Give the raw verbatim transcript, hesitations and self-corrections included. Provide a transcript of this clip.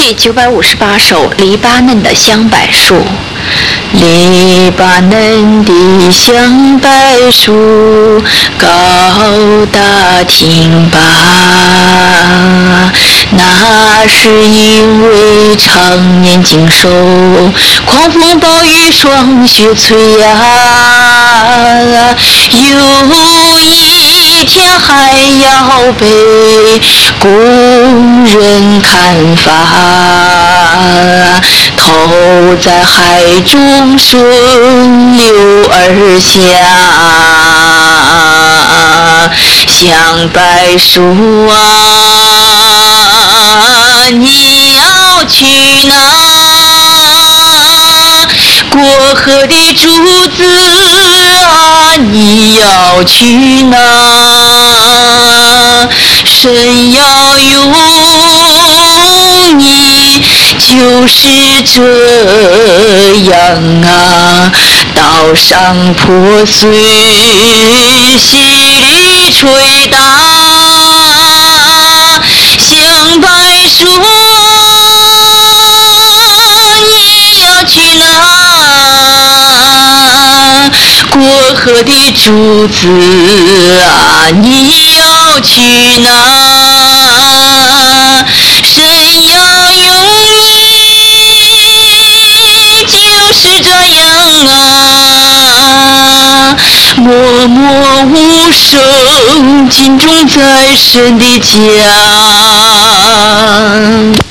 第九百五十八首黎巴嫩的香柏树。黎巴嫩的香柏树高大挺拔，那是因为常年经受狂风暴雨霜雪摧压，有一天还要被工人砍伐，头在海中顺流而下。香柏树啊，你要去哪？过河的柱子啊，你要去哪？神要用你，就是这样啊，岛上破碎，洗礼吹打，香柏树你要去哪？过河的柱子啊，你要去哪？神要用你，就是这样啊，默默无声，尽忠在神的家。